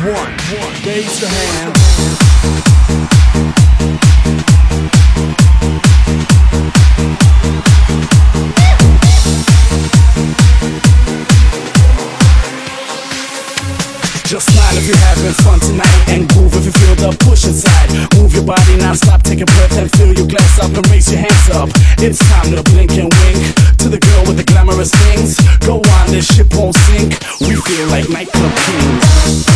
raise your hand. Just smile if you're having fun tonight, and groove if you feel the push inside. Move your body non-stop, take a breath and fill your glass up and raise your hands up. It's time to blink and wink to the girl with the glamorous things. Go on, this ship won't sink. We feel like nightclub kings.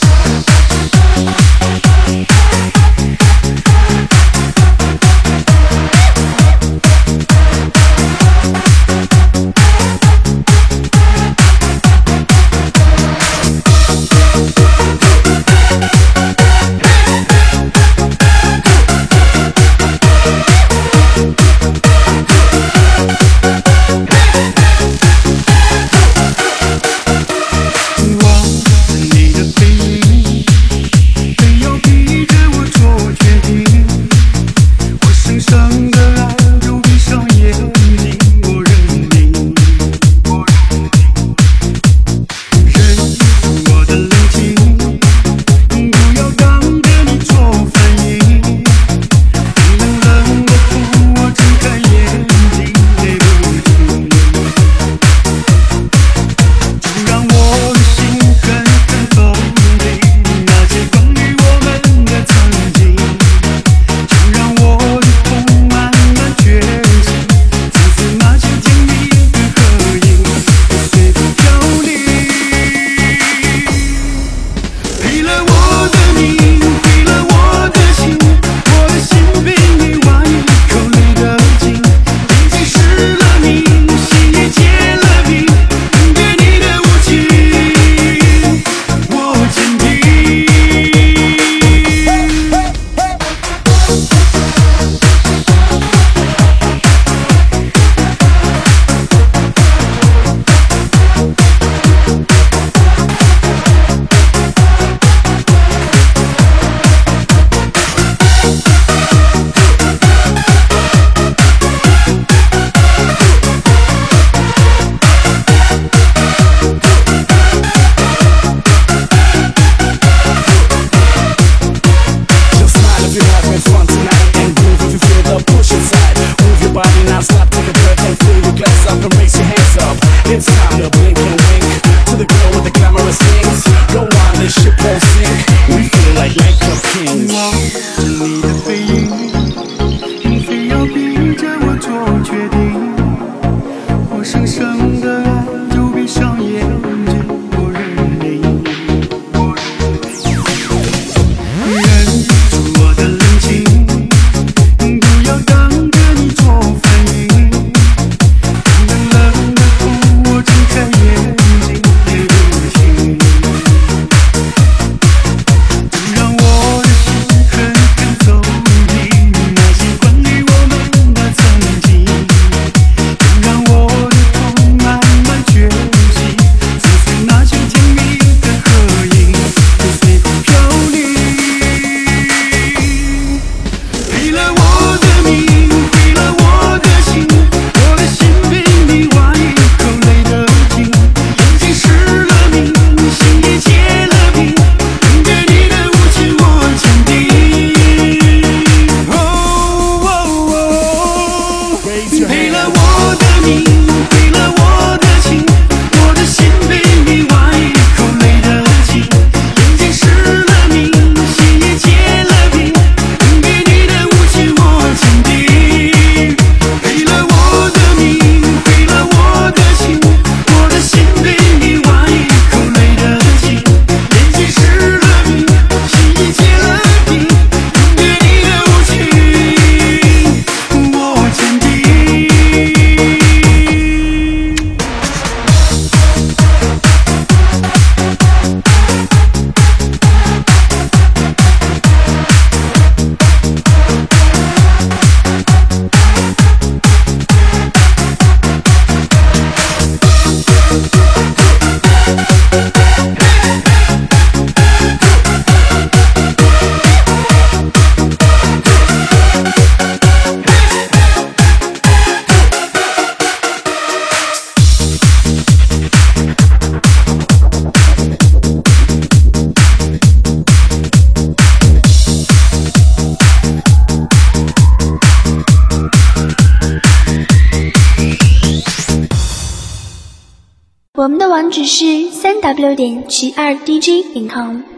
It's time to blink and wink to the girl with the glamorous things. Go on, this ship won't sink. We feel like nightclub kings. 望着你的背影，非要逼着我做决定。活生生的爱就闭上眼睛，我认命。忍住我的冷情，不要当着你做反应。冷冷的风，我睁开眼睛，别不停。就让我的心狠狠走。 我们的网址是3w.72dj.com。